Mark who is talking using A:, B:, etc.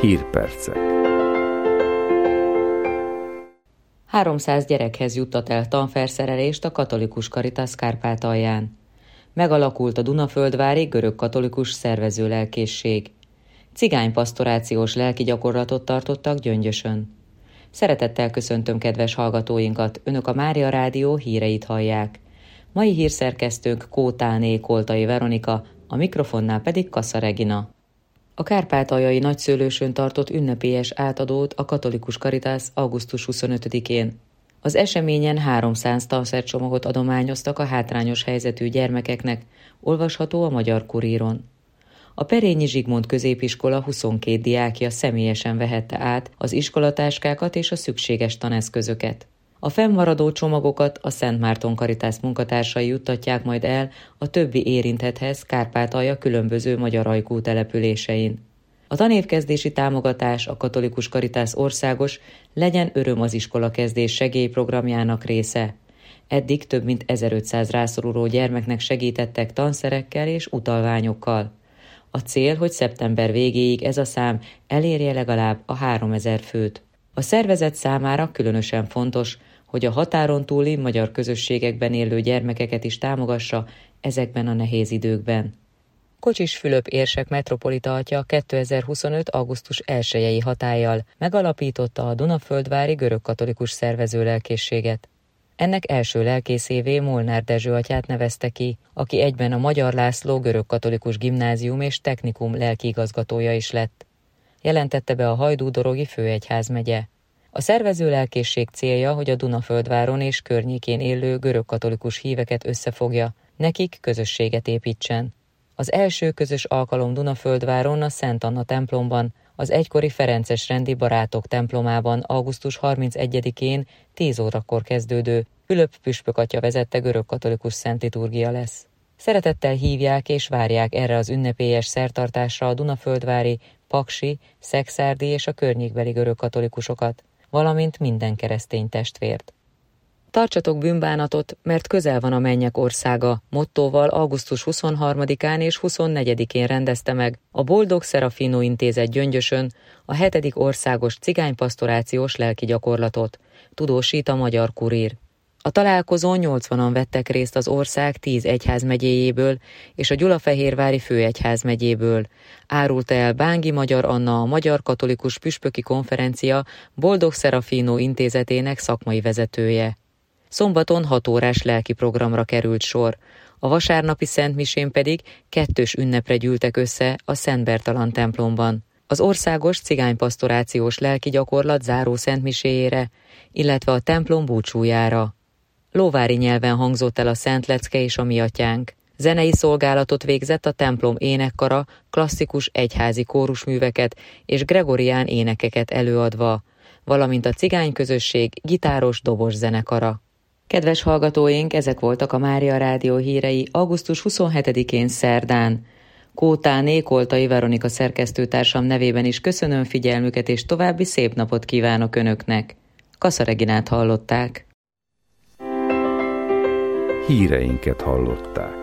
A: Hírpercek.
B: 300 gyerekhez juttat el tanfelszerelést a Katolikus Caritas Kárpátalján. Megalakult a Dunaföldvári görög-katolikus szervezőlelkészség. Cigánypastorációs lelki gyakorlatot tartottak Gyöngyösön. Szeretettel köszöntöm kedves hallgatóinkat, Önök a Mária Rádió híreit hallják. Mai hírszerkesztőnk Kótáné Koltai Veronika, a mikrofonnál pedig Kassa Regina. A kárpátaljai Nagyszőlősön tartott ünnepélyes átadót a Katolikus Caritas augusztus 25-én. Az eseményen 300 tanszercsomagot adományoztak a hátrányos helyzetű gyermekeknek, olvasható a Magyar Kuríron. A Perényi Zsigmond középiskola 22 diákja személyesen vehette át az iskolatáskákat és a szükséges taneszközöket. A fennmaradó csomagokat a Szent Márton Caritas munkatársai juttatják majd el a többi érintetthez Kárpátalja különböző magyar ajkú településein. A tanévkezdési támogatás a Katolikus Caritas országos Legyen öröm az iskolakezdés segélyprogramjának része. Eddig több mint 1500 rászoruló gyermeknek segítettek tanszerekkel és utalványokkal. A cél, hogy szeptember végéig ez a szám elérje legalább a 3000 főt. A szervezet számára különösen fontos, hogy a határon túli magyar közösségekben élő gyermekeket is támogassa ezekben a nehéz időkben. Kocsis Fülöp érsek metropolita atya 2025. augusztus 1-i hatállyal megalapította a Dunaföldvári görög-katolikus szervezőlelkészséget. Ennek első lelkészévé Molnár Dezső atyát nevezte ki, aki egyben a Magyar László görög-katolikus gimnázium és technikum lelkiigazgatója is lett. Jelentette be a hajdúdorogi főegyházmegye. A szervezőlelkészség célja, hogy a Dunaföldváron és környékén élő görög-katolikus híveket összefogja, nekik közösséget építsen. Az első közös alkalom Dunaföldváron a Szent Anna templomban, az egykori ferences rendi barátok templomában augusztus 31-én 10 órakor kezdődő Fülöp püspök atya vezette görög-katolikus szentliturgia lesz. Szeretettel hívják és várják erre az ünnepélyes szertartásra a dunaföldvári, paksi, szekszárdi és a környékbeli görög-katolikusokat, valamint minden keresztény testvért. Tartsatok bűnbánatot, mert közel van a mennyek országa, mottóval augusztus 23-án és 24-én rendezte meg a Boldog Szerafino Intézet Gyöngyösön a 7. országos cigánypastorációs lelki gyakorlatot, tudósít a Magyar Kurír. A találkozón 80-an vettek részt az ország 10 egyházmegyéjéből és a Gyulafehérvári főegyházmegyéből, árulta el Bángi Magyar Anna, a Magyar Katolikus Püspöki Konferencia Boldog Szerafino Intézetének szakmai vezetője. Szombaton 6 órás lelki programra került sor, a vasárnapi szentmisén pedig 2 ünnepre gyűltek össze a Szent Bertalan templomban. Az országos cigánypastorációs lelki gyakorlat záró szentmiséjére, illetve a templom búcsújára. Lóvári nyelven hangzott el a Szent Lecke és a Mi Atyánk. Zenei szolgálatot végzett a templom énekkara, klasszikus egyházi kórusműveket és gregorián énekeket előadva, valamint a cigányközösség gitáros dobos zenekara. Kedves hallgatóink, ezek voltak a Mária Rádió hírei augusztus 27-én szerdán. Kótáné Koltai Veronika szerkesztőtársam nevében is köszönöm figyelmüket, és további szép napot kívánok Önöknek. Kassa Reginát hallották.
A: Híreinket hallották.